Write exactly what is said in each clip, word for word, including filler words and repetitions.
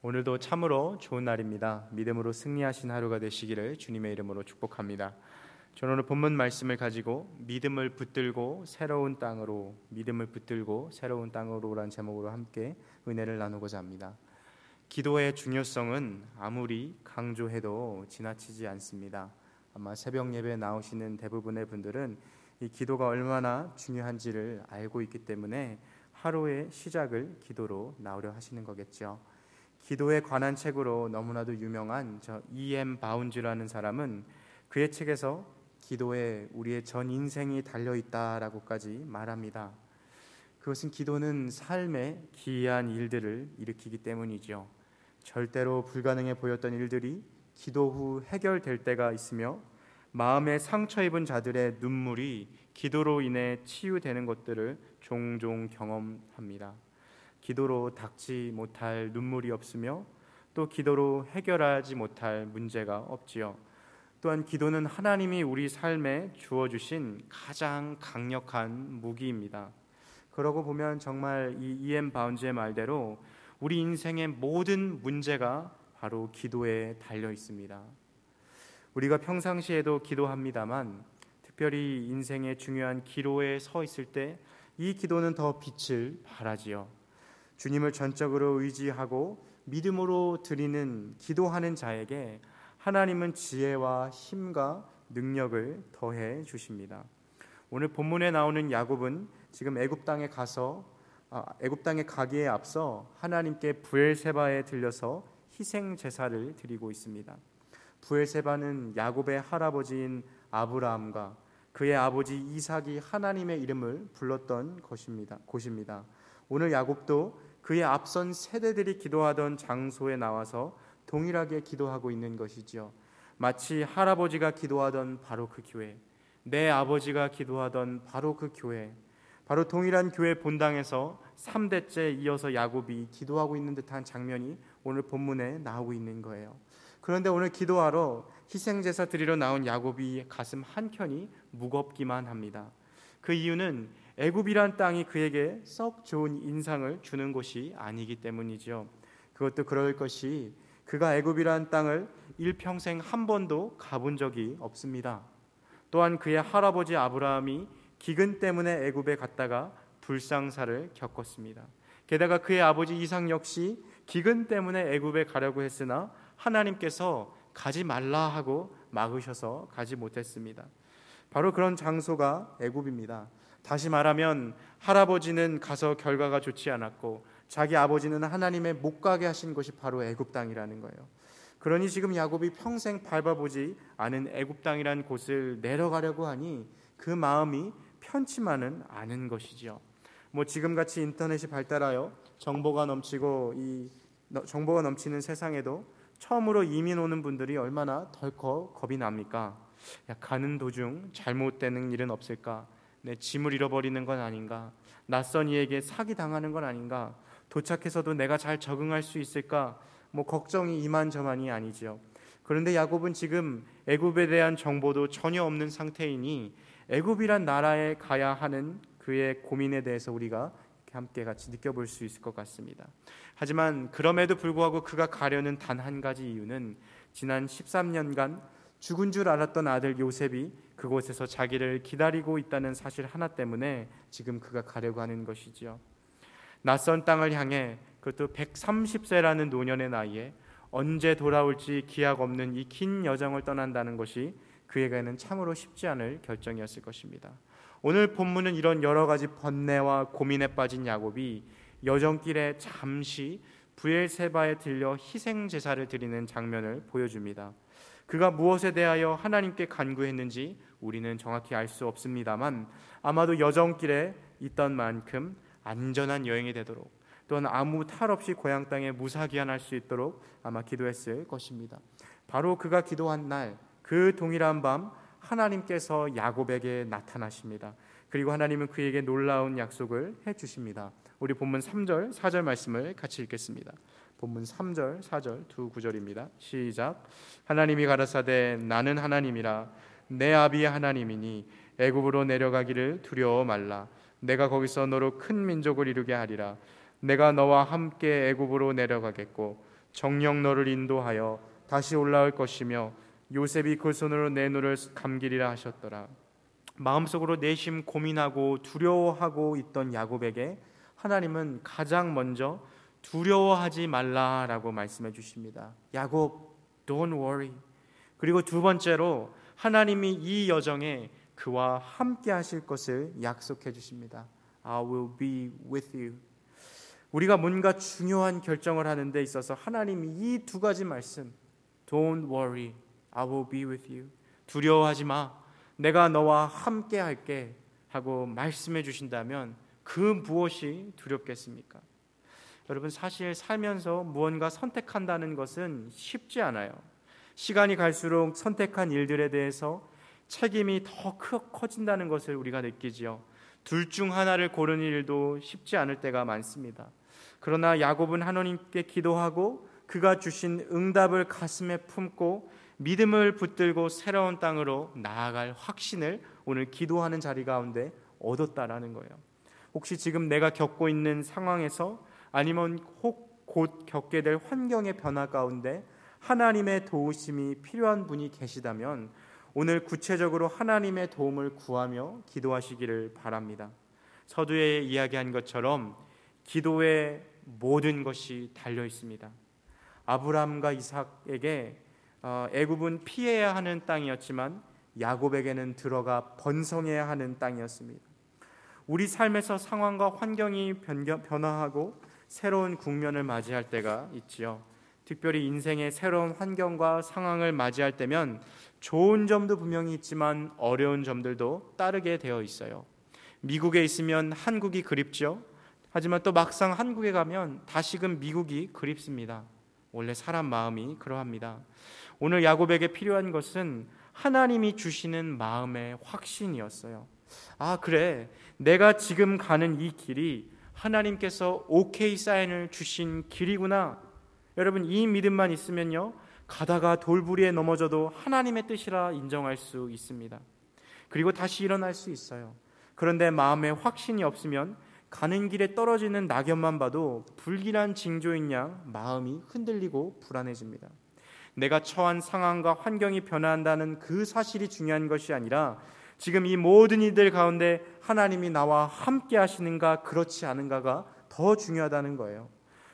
오늘도 참으로 좋은 날입니다. 믿음으로 승리하신 하루가 되시기를 주님의 이름으로 축복합니다. 저는 오늘 본문 말씀을 가지고 믿음을 붙들고 새로운 땅으로 믿음을 붙들고 새로운 땅으로라는 제목으로 함께 은혜를 나누고자 합니다. 기도의 중요성은 아무리 강조해도 지나치지 않습니다. 아마 새벽 예배에 나오시는 대부분의 분들은 이 기도가 얼마나 중요한지를 알고 있기 때문에 하루의 시작을 기도로 나오려 하시는 거겠죠. 기도에 관한 책으로 너무나도 유명한 저 이 엠 바운즈라는 사람은 그의 책에서 기도에 우리의 전 인생이 달려있다라고까지 말합니다. 그것은 기도는 삶의 기이한 일들을 일으키기 때문이죠. 절대로 불가능해 보였던 일들이 기도 후 해결될 때가 있으며 마음에 상처 입은 자들의 눈물이 기도로 인해 치유되는 것들을 종종 경험합니다. 기도로 닦지 못할 눈물이 없으며 또 기도로 해결하지 못할 문제가 없지요. 또한 기도는 하나님이 우리 삶에 주어주신 가장 강력한 무기입니다. 그러고 보면 정말 이 이 엠 바운즈의 말대로 우리 인생의 모든 문제가 바로 기도에 달려 있습니다. 우리가 평상시에도 기도합니다만 특별히 인생의 중요한 기로에 서 있을 때 이 기도는 더 빛을 발하지요. 주님을 전적으로 의지하고 믿음으로 드리는 기도하는 자에게 하나님은 지혜와 힘과 능력을 더해 주십니다. 오늘 본문에 나오는 야곱은 지금 애굽 땅에 가서 아, 애굽 땅에 가기에 앞서 하나님께 브엘세바에 들려서 희생 제사를 드리고 있습니다. 브엘세바는 야곱의 할아버지인 아브라함과 그의 아버지 이삭이 하나님의 이름을 불렀던 것입니다. 곳입니다. 오늘 야곱도 그의 앞선 세대들이 기도하던 장소에 나와서 동일하게 기도하고 있는 것이지요. 마치 할아버지가 기도하던 바로 그 교회, 내 아버지가 기도하던 바로 그 교회, 바로 동일한 교회 본당에서 삼 대째 이어서 야곱이 기도하고 있는 듯한 장면이 오늘 본문에 나오고 있는 거예요. 그런데 오늘 기도하러 희생제사 드리러 나온 야곱이 가슴 한켠이 무겁기만 합니다. 그 이유는 애굽이란 땅이 그에게 썩 좋은 인상을 주는 곳이 아니기 때문이죠. 그것도 그럴 것이 그가 애굽이란 땅을 일평생 한 번도 가본 적이 없습니다. 또한 그의 할아버지 아브라함이 기근 때문에 애굽에 갔다가 불상사를 겪었습니다. 게다가 그의 아버지 이삭 역시 기근 때문에 애굽에 가려고 했으나 하나님께서 가지 말라 하고 막으셔서 가지 못했습니다. 바로 그런 장소가 애굽입니다. 다시 말하면 할아버지는 가서 결과가 좋지 않았고 자기 아버지는 하나님의 못 가게 하신 것이 바로 애굽 땅이라는 거예요. 그러니 지금 야곱이 평생 밟아보지 않은 애굽 땅이라는 곳을 내려가려고 하니 그 마음이 편치만은 않은 것이지요. 뭐 지금같이 인터넷이 발달하여 정보가 넘치고 이 정보가 넘치는 세상에도 처음으로 이민 오는 분들이 얼마나 덜컥 겁이 납니까? 야, 가는 도중 잘못되는 일은 없을까? 내 짐을 잃어버리는 건 아닌가? 낯선 이에게 사기당하는 건 아닌가? 도착해서도 내가 잘 적응할 수 있을까? 뭐 걱정이 이만저만이 아니지요. 그런데 야곱은 지금 애굽에 대한 정보도 전혀 없는 상태이니 애굽이란 나라에 가야 하는 그의 고민에 대해서 우리가 함께 같이 느껴볼 수 있을 것 같습니다. 하지만 그럼에도 불구하고 그가 가려는 단 한 가지 이유는 지난 십삼 년간 죽은 줄 알았던 아들 요셉이 그곳에서 자기를 기다리고 있다는 사실 하나 때문에 지금 그가 가려고 하는 것이지요. 낯선 땅을 향해 그것도 백삼십 세라는 노년의 나이에 언제 돌아올지 기약 없는 이 긴 여정을 떠난다는 것이 그에게는 참으로 쉽지 않을 결정이었을 것입니다. 오늘 본문은 이런 여러 가지 번뇌와 고민에 빠진 야곱이 여정길에 잠시 브엘세바에 들려 희생 제사를 드리는 장면을 보여줍니다. 그가 무엇에 대하여 하나님께 간구했는지 우리는 정확히 알 수 없습니다만 아마도 여정길에 있던 만큼 안전한 여행이 되도록 또한 아무 탈 없이 고향 땅에 무사귀환할 수 있도록 아마 기도했을 것입니다. 바로 그가 기도한 날 그 동일한 밤 하나님께서 야곱에게 나타나십니다. 그리고 하나님은 그에게 놀라운 약속을 해주십니다. 우리 본문 삼 절 사 절 말씀을 같이 읽겠습니다. 본문 삼 절 사 절 두 구절입니다. 시작. 하나님이 가라사대 나는 하나님이라 내 아비의 하나님이니 애굽으로 내려가기를 두려워 말라. 내가 거기서 너로 큰 민족을 이루게 하리라. 내가 너와 함께 애굽으로 내려가겠고 정녕 너를 인도하여 다시 올라올 것이며 요셉이 그 손으로 내 눈을 감기리라 하셨더라. 마음속으로 내심 고민하고 두려워하고 있던 야곱에게 하나님은 가장 먼저 두려워하지 말라라고 말씀해 주십니다. 야곱, don't worry. 그리고 두 번째로 하나님이 이 여정에 그와 함께 하실 것을 약속해 주십니다. I will be with you. 우리가 뭔가 중요한 결정을 하는 데 있어서 하나님이 이 두 가지 말씀, don't worry, I will be with you. 두려워하지 마, 내가 너와 함께 할게 하고 말씀해 주신다면 그 무엇이 두렵겠습니까? 여러분, 사실 살면서 무언가 선택한다는 것은 쉽지 않아요. 시간이 갈수록 선택한 일들에 대해서 책임이 더 커진다는 것을 우리가 느끼지요. 둘 중 하나를 고르는 일도 쉽지 않을 때가 많습니다. 그러나 야곱은 하나님께 기도하고 그가 주신 응답을 가슴에 품고 믿음을 붙들고 새로운 땅으로 나아갈 확신을 오늘 기도하는 자리 가운데 얻었다라는 거예요. 혹시 지금 내가 겪고 있는 상황에서 아니면 혹 곧 겪게 될 환경의 변화 가운데 하나님의 도우심이 필요한 분이 계시다면 오늘 구체적으로 하나님의 도움을 구하며 기도하시기를 바랍니다. 서두에 이야기한 것처럼 기도에 모든 것이 달려 있습니다. 아브라함과 이삭에게 애굽은 피해야 하는 땅이었지만 야곱에게는 들어가 번성해야 하는 땅이었습니다. 우리 삶에서 상황과 환경이 변화하고 새로운 국면을 맞이할 때가 있지요. 특별히 인생의 새로운 환경과 상황을 맞이할 때면 좋은 점도 분명히 있지만 어려운 점들도 따르게 되어 있어요. 미국에 있으면 한국이 그립죠. 하지만 또 막상 한국에 가면 다시금 미국이 그립습니다. 원래 사람 마음이 그러합니다. 오늘 야곱에게 필요한 것은 하나님이 주시는 마음의 확신이었어요. 아, 그래, 내가 지금 가는 이 길이 하나님께서 오케이 사인을 주신 길이구나. 여러분, 이 믿음만 있으면요, 가다가 돌부리에 넘어져도 하나님의 뜻이라 인정할 수 있습니다. 그리고 다시 일어날 수 있어요. 그런데 마음에 확신이 없으면 가는 길에 떨어지는 낙엽만 봐도 불길한 징조인 양 마음이 흔들리고 불안해집니다. 내가 처한 상황과 환경이 변화한다는 그 사실이 중요한 것이 아니라 지금 이 모든 이들 가운데 하나님이 나와 함께 하시는가 그렇지 않은가가 더 중요하다는 거예요.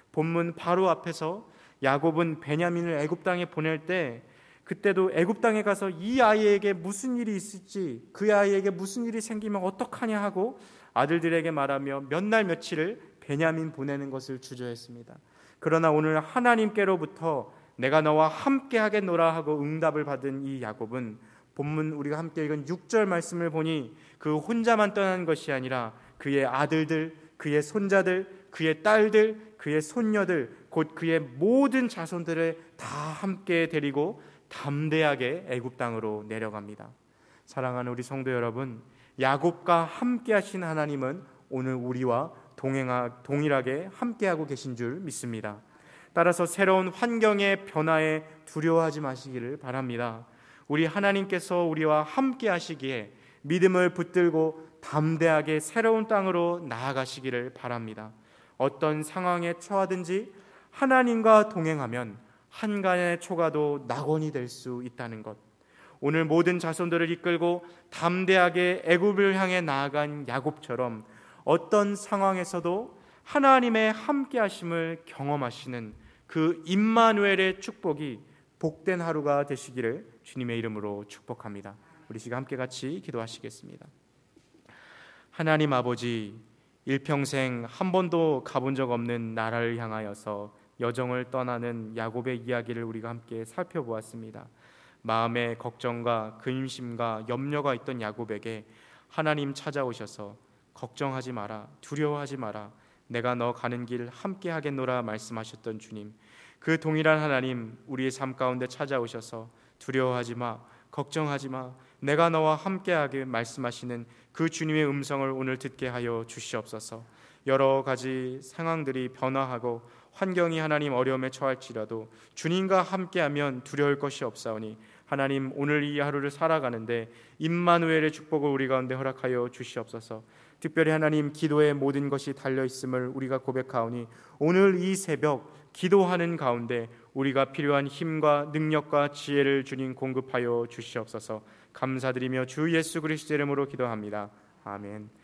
본문 바로 앞에서 야곱은 베냐민을 애굽 땅에 보낼 때 그때도 애굽 땅에 가서 이 아이에게 무슨 일이 있을지, 그 아이에게 무슨 일이 생기면 어떡하냐 하고 아들들에게 말하며 몇 날 며칠을 베냐민 보내는 것을 주저했습니다. 그러나 오늘 하나님께로부터 내가 너와 함께 하겠노라 하고 응답을 받은 이 야곱은 본문 우리가 함께 읽은 육 절 말씀을 보니 그 혼자만 떠난 것이 아니라 그의 아들들, 그의 손자들, 그의 딸들, 그의 손녀들, 곧 그의 모든 자손들을 다 함께 데리고 담대하게 애굽 땅으로 내려갑니다. 사랑하는 우리 성도 여러분, 야곱과 함께 하신 하나님은 오늘 우리와 동행하, 동일하게 함께하고 계신 줄 믿습니다. 따라서 새로운 환경의 변화에 두려워하지 마시기를 바랍니다. 우리 하나님께서 우리와 함께 하시기에 믿음을 붙들고 담대하게 새로운 땅으로 나아가시기를 바랍니다. 어떤 상황에 처하든지 하나님과 동행하면 한간의 초가도 낙원이 될 수 있다는 것, 오늘 모든 자손들을 이끌고 담대하게 애굽을 향해 나아간 야곱처럼 어떤 상황에서도 하나님의 함께 하심을 경험하시는 그 임마누엘의 축복이 복된 하루가 되시기를 주님의 이름으로 축복합니다. 우리 시간 함께 같이 기도하시겠습니다. 하나님 아버지, 일평생 한 번도 가본 적 없는 나라를 향하여서 여정을 떠나는 야곱의 이야기를 우리가 함께 살펴보았습니다. 마음에 걱정과 근심과 염려가 있던 야곱에게 하나님 찾아오셔서 걱정하지 마라, 두려워하지 마라, 내가 너 가는 길 함께 하겠노라 말씀하셨던 주님, 그 동일한 하나님 우리의 삶 가운데 찾아오셔서 두려워하지 마, 걱정하지 마, 내가 너와 함께하게 말씀하시는 그 주님의 음성을 오늘 듣게 하여 주시옵소서. 여러 가지 상황들이 변화하고 환경이 하나님 어려움에 처할지라도 주님과 함께하면 두려울 것이 없사오니 하나님 오늘 이 하루를 살아가는데 임마누엘의 축복을 우리 가운데 허락하여 주시옵소서. 특별히 하나님 기도에 모든 것이 달려있음을 우리가 고백하오니 오늘 이 새벽 기도하는 가운데 우리가 필요한 힘과 능력과 지혜를 주님 공급하여 주시옵소서. 감사드리며 주 예수 그리스도 이름으로 기도합니다. 아멘.